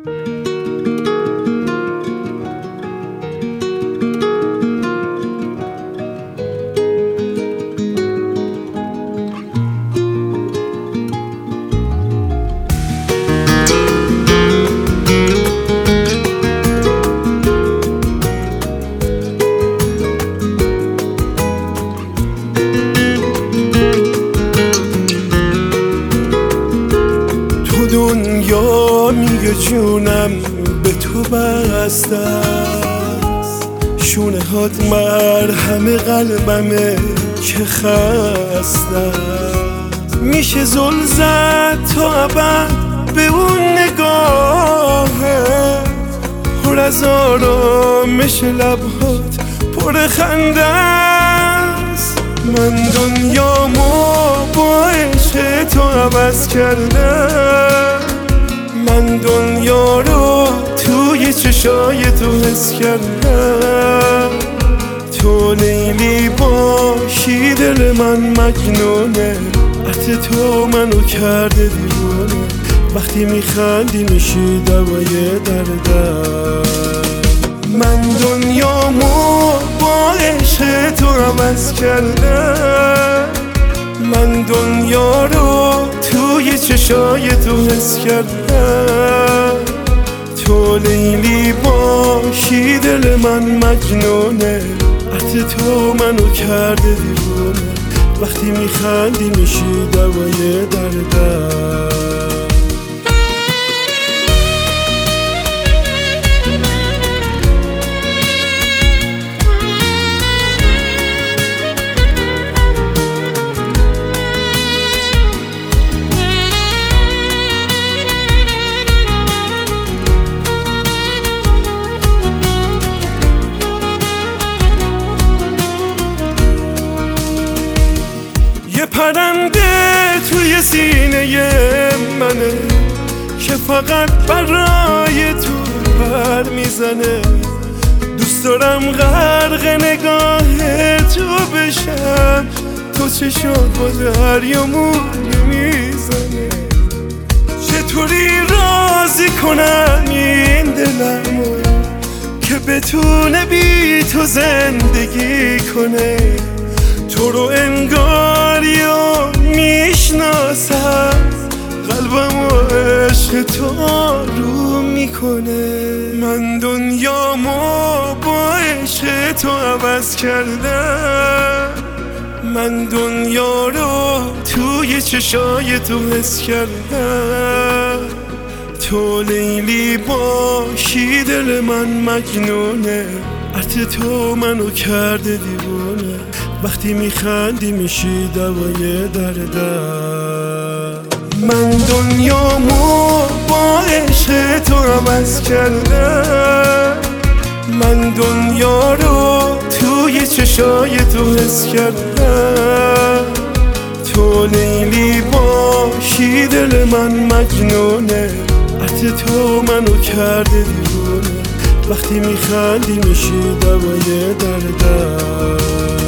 دنیا میگه جونم به تو بسته است، شونه هات مرهم قلبمه که خسته است. میشه زل زد تا ابد به اون نگاهت، پر از آرامش لبهات پر خنده است. من دنیامو با عشق تو عوض کردم، من دنیا رو توی چشای تو حس کردم. تو لیلی باشی دل من مجنونه، عطر تو منو کرده دیوانه. وقتی میخندی میشی دوای دردم. من دنیامو با عشق تو عوض کردم، من دنیا رو توی چشای تو حس کردم. تو لیلی باشی دل من مجنونه، عطر تو منو کرده دیوانه. وقتی میخندی میشی دوای دردم. یه پرنده توی سینه منه که فقط برای تو پر میزنه. دوست دارم غرق نگاه تو بشم، تو چشات با دریامون میزنه. چطوری راضی کنم این دلمو که بتونه بی تو زندگی کنه. تو رو انگار یا میشناسم، قلبم و عشق تو رو میکنه. من دنیامو با عشق تو عوض کردم، من دنیا رو توی چشای تو حس کردم. تو لیلی باشی دل من مجنونه، عطر تو منو کرده دیوانه. وقتی میخندی میشی دوای دردم. من دنیامو با عشق تو عوض کردم، من دنیا رو توی چشای تو حس کردم. تو لیلی باشی دل من مجنونه، عطر تو منو کرده دیوانه. وقتی میخندی میشی دوای دردم.